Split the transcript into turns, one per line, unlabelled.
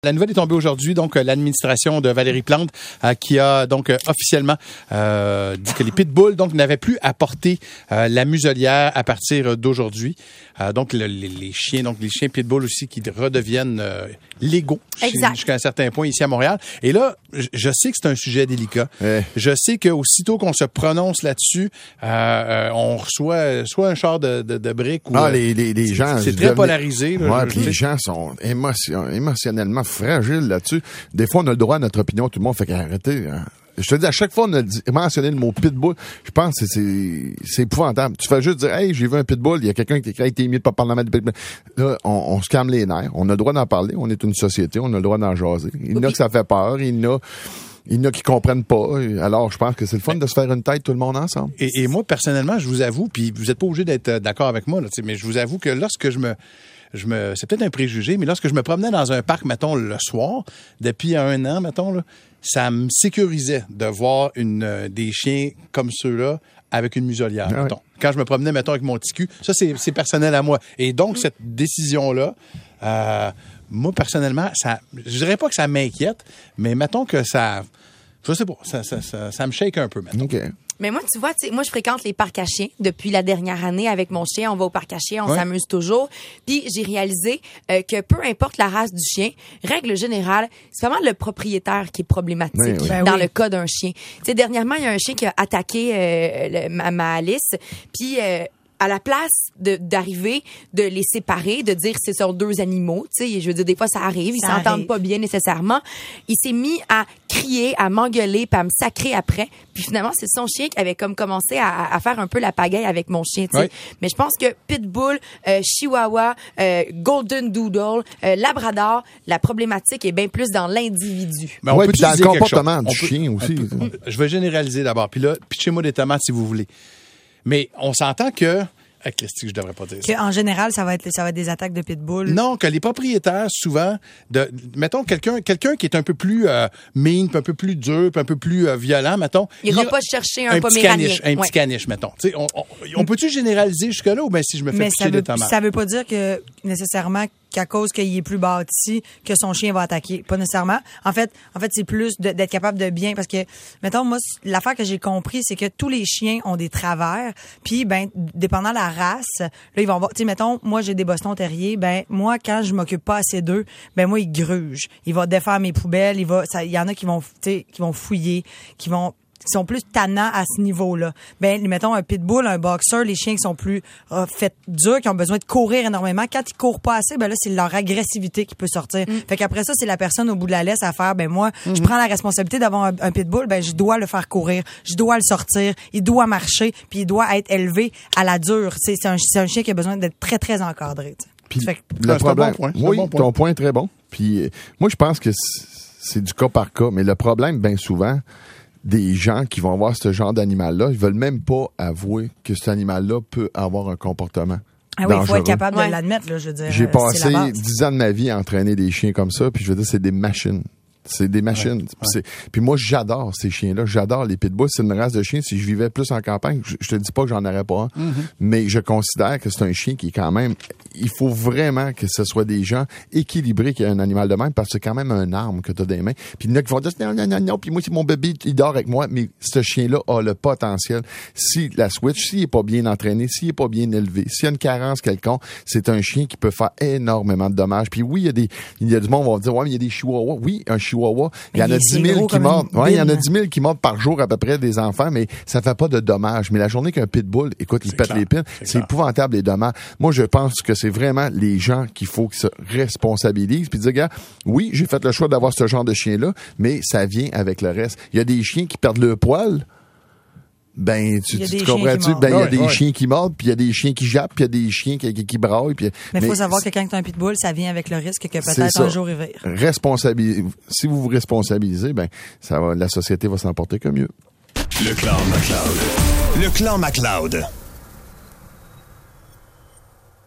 La nouvelle est tombée aujourd'hui, donc l'administration de Valérie Plante qui a donc officiellement dit que les pitbulls donc n'avaient plus à porter la muselière à partir d'aujourd'hui. Donc les chiens pitbull aussi qui redeviennent légaux jusqu'à un certain point ici à Montréal. Et là, je sais que c'est un sujet délicat. Je sais qu'aussitôt qu'on se prononce là-dessus, on reçoit soit un char de briques ou
les gens.
C'est très polarisé. Là,
les gens sont émotionnellement fragiles là-dessus. Des fois, on a le droit à notre opinion, tout le monde fait qu'arrêter. Je te dis, à chaque fois on a mentionné le mot pitbull, je pense que c'est épouvantable. Tu fais juste dire, hey, j'ai vu un pitbull, il y a quelqu'un qui a été émis de pas parler de pitbull. Là, on se calme les nerfs. On a le droit d'en parler. On est une société. On a le droit d'en jaser. Il y en a que ça fait peur. Il y en a qui comprennent pas. Alors, je pense que c'est le fun de se faire une tête tout le monde ensemble.
Et moi, personnellement, je vous avoue, puis vous êtes pas obligé d'être d'accord avec moi, là, mais je vous avoue que lorsque c'est peut-être un préjugé, mais lorsque je me promenais dans un parc, mettons, le soir, depuis 1 an, mettons, là, ça me sécurisait de voir des chiens comme ceux-là avec une muselière, mettons. Quand je me promenais, mettons, avec mon petit cul, ça, c'est personnel à moi. Et donc, cette décision-là, moi, personnellement, je dirais pas que ça m'inquiète, mais mettons que ça, je sais pas, ça me shake un peu, mettons.
OK.
Mais moi, tu vois, moi, je fréquente les parcs à chiens depuis la dernière année avec mon chien. On va au parc à chiens, on s'amuse toujours. Puis j'ai réalisé que peu importe la race du chien, règle générale, c'est vraiment le propriétaire qui est problématique dans le cas d'un chien. Tu sais, dernièrement, il y a un chien qui a attaqué ma Alice, puis à la place d'arriver, de les séparer, de dire que ce sont 2 animaux, tu sais, je veux dire, des fois, ça arrive, ils s'entendent pas bien nécessairement. Il s'est mis à crier, à m'engueuler, puis à me sacrer après. Puis finalement, c'est son chien qui avait comme commencé à faire un peu la pagaille avec mon chien, tu sais. Mais je pense que Pitbull, Chihuahua, Golden Doodle, Labrador, la problématique est bien plus dans l'individu.
Ben, on peut
dans le comportement du chien aussi.
Je vais généraliser d'abord. Puis là, pitchez-moi des tomates si vous voulez. Mais on s'entend que... Christy, je devrais pas dire ça.
En général, ça va être des attaques de pitbull.
Non, que les propriétaires, souvent, mettons, quelqu'un qui est un peu plus mean, un peu plus dur, un peu plus violent, mettons.
Il ira pas chercher un poméranien.
Un petit caniche, mettons. On peut-tu généraliser jusque-là ou bien si je me fais pitcher des tomates?
Ça veut pas dire que nécessairement qu'à cause qu'il est plus bâti, que son chien va attaquer. Pas nécessairement. En fait, c'est plus d'être capable de bien, parce que, mettons, moi, l'affaire que j'ai compris, c'est que tous les chiens ont des travers, puis, dépendant de la race, là, ils vont voir, tu sais, mettons, moi, j'ai des Boston terriers, moi, quand je m'occupe pas assez d'eux, moi, ils grugent. Il va défaire mes poubelles, il y en a qui vont fouiller, qui sont plus tannants à ce niveau-là. Mettons, un pitbull, un boxer, les chiens qui sont plus faits durs, qui ont besoin de courir énormément. Quand ils courent pas assez, là, c'est leur agressivité qui peut sortir. Fait qu'après ça, c'est la personne au bout de la laisse à faire, moi, je prends la responsabilité d'avoir un pitbull, je dois le faire courir, je dois le sortir, il doit marcher, puis il doit être élevé à la dure. C'est un chien qui a besoin d'être très, très encadré.
Puis le problème, ton point est très bon. Puis moi, je pense que c'est du cas par cas, mais le problème, bien souvent, des gens qui vont avoir ce genre d'animal-là, ils veulent même pas avouer que cet animal-là peut avoir un comportement dangereux.
Il faut être capable de l'admettre, là, je veux dire.
J'ai passé 10 ans de ma vie à entraîner des chiens comme ça, puis je veux dire, c'est des machines. C'est des machines. Puis moi, j'adore ces chiens-là. J'adore les pitbulls. C'est une race de chien. Si je vivais plus en campagne, je te dis pas que j'en aurais pas un. Mais je considère que c'est un chien qui est quand même... Il faut vraiment que ce soit des gens équilibrés qui aient un animal de même, parce que c'est quand même un arme que tu as dans les mains. Puis il y en a qui vont dire non, puis moi, c'est mon bébé, il dort avec moi. Mais ce chien-là a le potentiel. Si la switch, s'il est pas bien entraîné, s'il est pas bien élevé, s'il y a une carence quelconque, c'est un chien qui peut faire énormément de dommages. Puis oui, il y a du monde qui va dire, mais il y a des chihuahuas. Oui, un chihuahua, il y en a 10 000 qui mordent. Il y en a 10 000 qui mordent par jour à peu près des enfants, mais ça fait pas de dommages. Mais la journée qu'un pitbull, écoute, il pète les pins, c'est épouvantable les dommages. Moi, je pense que c'est vraiment les gens qu'il faut qu'ils se responsabilisent puis dire, gars, oui, j'ai fait le choix d'avoir ce genre de chien-là, mais ça vient avec le reste. Il y a des chiens qui perdent le poil. Tu comprends-tu? Il y a des chiens qui mordent, puis il y a des chiens qui jappent, puis il y a des chiens qui braillent.
Mais il faut savoir que quand tu as un pitbull, ça vient avec le risque que peut-être un jour il vire.
Si vous vous responsabilisez, la société va s'en porter que mieux.
Le Clan McLeod. Le Clan McLeod.